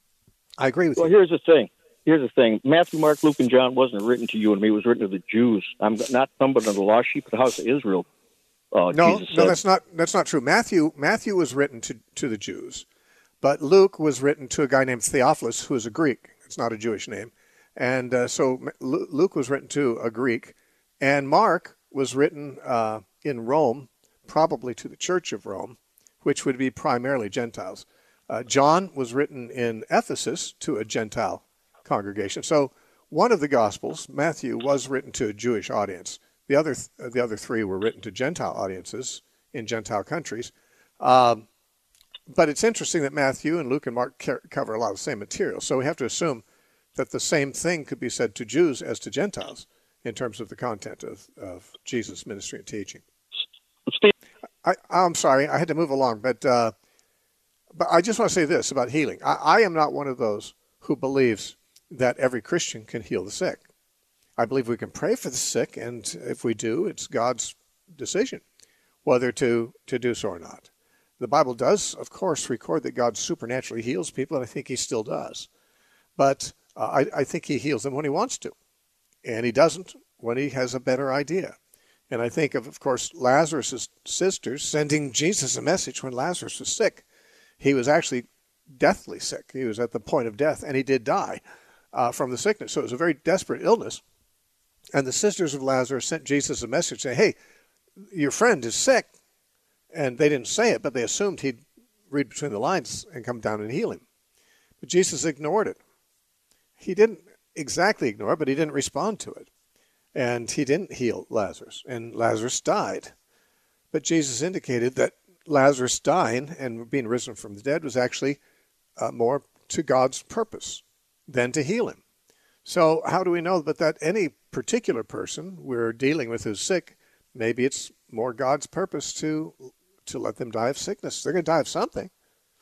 I agree with well, you. Well, here's the thing. Here's the thing. Matthew, Mark, Luke, and John wasn't written to you and me. It was written to the Jews. I'm not numbered on the lost sheep of the house of Israel. Uh, no, Jesus no, said. that's not that's not true. Matthew Matthew was written to, to the Jews, but Luke was written to a guy named Theophilus, who is a Greek. It's not a Jewish name. And uh, so Luke was written to a Greek, and Mark was written uh, in Rome, probably to the Church of Rome, which would be primarily Gentiles. Uh, John was written in Ephesus to a Gentile congregation. So one of the Gospels, Matthew, was written to a Jewish audience. The other th- the other three were written to Gentile audiences in Gentile countries. Um, but it's interesting that Matthew and Luke and Mark ca- cover a lot of the same material. So we have to assume that the same thing could be said to Jews as to Gentiles in terms of the content of, of Jesus' ministry and teaching. Steve. I, I'm sorry, I had to move along, but uh, but I just want to say this about healing. I, I am not one of those who believes that every Christian can heal the sick. I believe we can pray for the sick, and if we do, it's God's decision whether to, to do so or not. The Bible does, of course, record that God supernaturally heals people, and I think he still does. But uh, I, I think he heals them when he wants to, and he doesn't when he has a better idea. And I think of, of course, Lazarus' sisters sending Jesus a message when Lazarus was sick. He was actually deathly sick. He was at the point of death, and he did die uh, from the sickness. So it was a very desperate illness. And the sisters of Lazarus sent Jesus a message saying, hey, your friend is sick. And they didn't say it, but they assumed he'd read between the lines and come down and heal him. But Jesus ignored it. He didn't exactly ignore it, but he didn't respond to it. And he didn't heal Lazarus, and Lazarus died. But Jesus indicated that Lazarus dying and being risen from the dead was actually uh, more to God's purpose than to heal him. So how do we know but that any particular person we're dealing with who's sick, maybe it's more God's purpose to to let them die of sickness? They're going to die of something.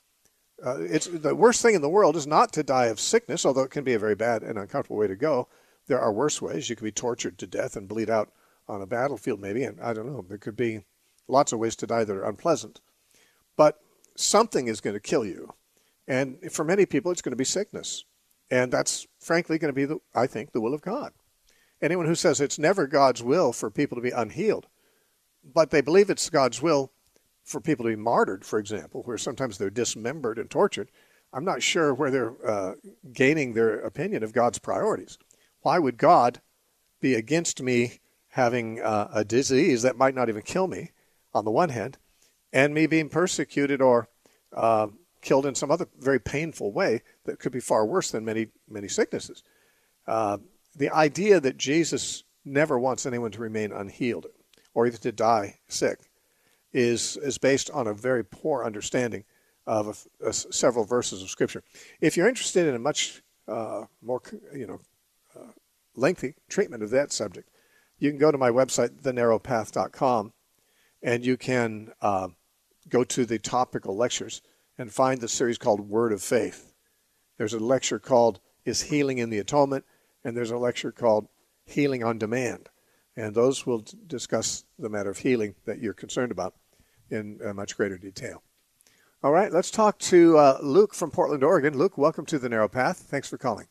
Uh, it's the worst thing in the world is not to die of sickness, although it can be a very bad and uncomfortable way to go. There are worse ways. You could be tortured to death and bleed out on a battlefield maybe, and I don't know. There could be lots of ways to die that are unpleasant. But something is going to kill you. And for many people, it's going to be sickness. And that's, frankly, going to be, the, I think, the will of God. Anyone who says it's never God's will for people to be unhealed, but they believe it's God's will for people to be martyred, for example, where sometimes they're dismembered and tortured, I'm not sure where they're uh, gaining their opinion of God's priorities. Why would God be against me having uh, a disease that might not even kill me, on the one hand, and me being persecuted or uh, killed in some other very painful way that could be far worse than many, many sicknesses? Uh, the idea that Jesus never wants anyone to remain unhealed or even to die sick is, is based on a very poor understanding of a, a, several verses of Scripture. If you're interested in a much uh, more, you know, uh, lengthy treatment of that subject, you can go to my website, the narrow path dot com, and you can uh, go to the topical lectures and find the series called Word of Faith. There's a lecture called Is Healing in the Atonement? And there's a lecture called healing on demand. And those will d- discuss the matter of healing that you're concerned about in uh, much greater detail. All right, let's talk to uh, Luke from Portland, Oregon. Luke, welcome to The Narrow Path. Thanks for calling.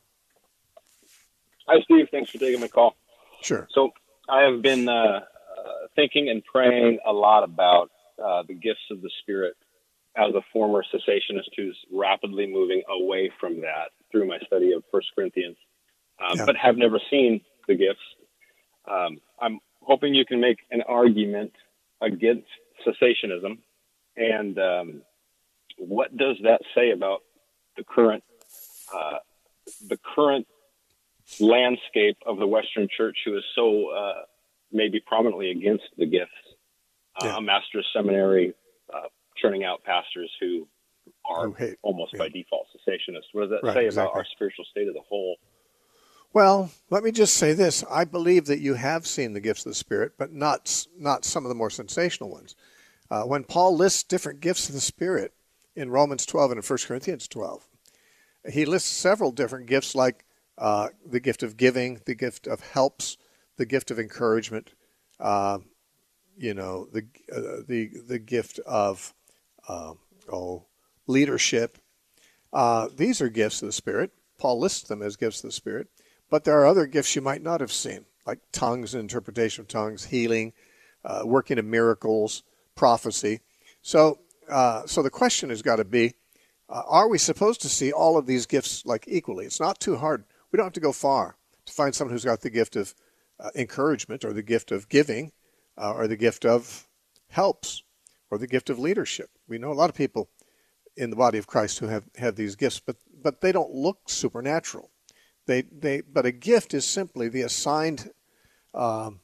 Hi, Steve. Thanks for taking my call. Sure. So I have been uh, uh, thinking and praying a lot about uh, the gifts of the Spirit as a former cessationist who's rapidly moving away from that through my study of First Corinthians, um, Yeah. but have never seen the gifts. Um, I'm hoping you can make an argument against cessationism, and um, what does that say about the current uh, the current landscape of the Western Church, who is so uh, maybe prominently against the gifts? Uh, Yeah. A master's seminary uh, churning out pastors who are Who hate- almost yeah. by default cessationists. What does that Right, say exactly. about our spiritual state of the whole? Well, let me just say this. I believe that you have seen the gifts of the Spirit, but not not some of the more sensational ones. Uh, when Paul lists different gifts of the Spirit in Romans twelve and in First Corinthians twelve, he lists several different gifts like uh, the gift of giving, the gift of helps, the gift of encouragement, uh, you know, the uh, the the gift of uh, oh leadership. Uh, these are gifts of the Spirit. Paul lists them as gifts of the Spirit. But there are other gifts you might not have seen, like tongues and interpretation of tongues, healing, uh, working of miracles, prophecy. So, uh, so the question has got to be, uh, are we supposed to see all of these gifts like equally? It's not too hard. We don't have to go far to find someone who's got the gift of uh, encouragement or the gift of giving uh, or the gift of helps or the gift of leadership. We know a lot of people in the body of Christ who have, have these gifts, but, but they don't look supernatural. They, they, but a gift is simply the assigned um,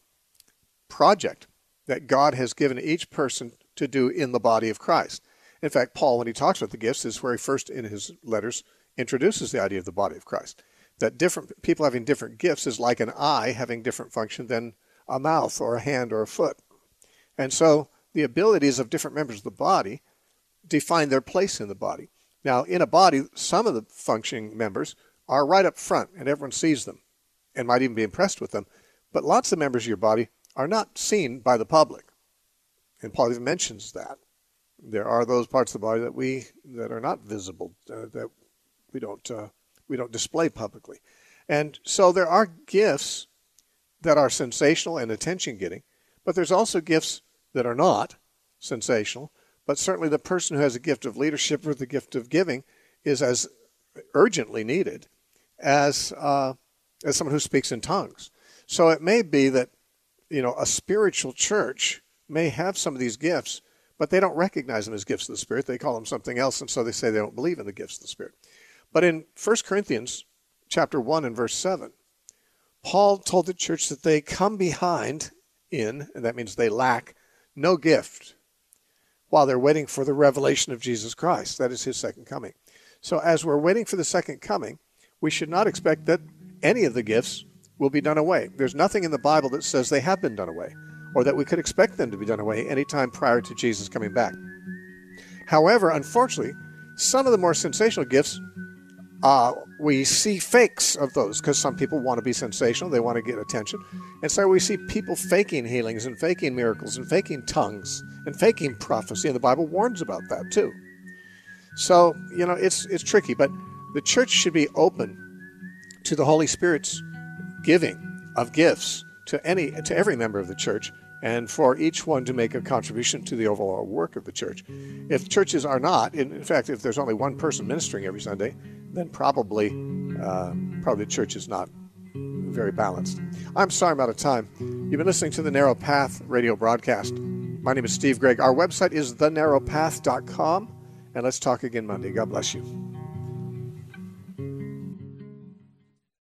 project that God has given each person to do in the body of Christ. In fact, Paul, when he talks about the gifts, is where he first in his letters introduces the idea of the body of Christ. That different people having different gifts is like an eye having different function than a mouth or a hand or a foot. And so the abilities of different members of the body define their place in the body. Now, in a body, some of the functioning members are right up front, and everyone sees them and might even be impressed with them. But lots of members of your body are not seen by the public. And Paul even mentions that. There are those parts of the body that we that are not visible, uh, that we don't uh, we don't display publicly. And so there are gifts that are sensational and attention-getting, but there's also gifts that are not sensational. But certainly the person who has a gift of leadership or the gift of giving is as urgently needed as uh, as someone who speaks in tongues. So it may be that, you know, a spiritual church may have some of these gifts, but they don't recognize them as gifts of the Spirit. They call them something else, and so they say they don't believe in the gifts of the Spirit. But in First Corinthians chapter one and verse seven, Paul told the church that they come behind in, and that means they lack, no gift while they're waiting for the revelation of Jesus Christ. That is his second coming. So as we're waiting for the second coming, we should not expect that any of the gifts will be done away. There's nothing in the Bible that says they have been done away, or that we could expect them to be done away anytime prior to Jesus coming back. However, unfortunately, some of the more sensational gifts, uh, we see fakes of those, because some people want to be sensational, they want to get attention. And so we see people faking healings and faking miracles and faking tongues and faking prophecy, and the Bible warns about that too. So, you know, it's it's tricky, but the church should be open to the Holy Spirit's giving of gifts to any to every member of the church, and for each one to make a contribution to the overall work of the church. If churches are not, in, in fact, if there's only one person ministering every Sunday, then probably uh, probably the church is not very balanced. I'm sorry I'm out of time. You've been listening to the Narrow Path radio broadcast. My name is Steve Gregg. Our website is the narrow path dot com, and let's talk again Monday. God bless you.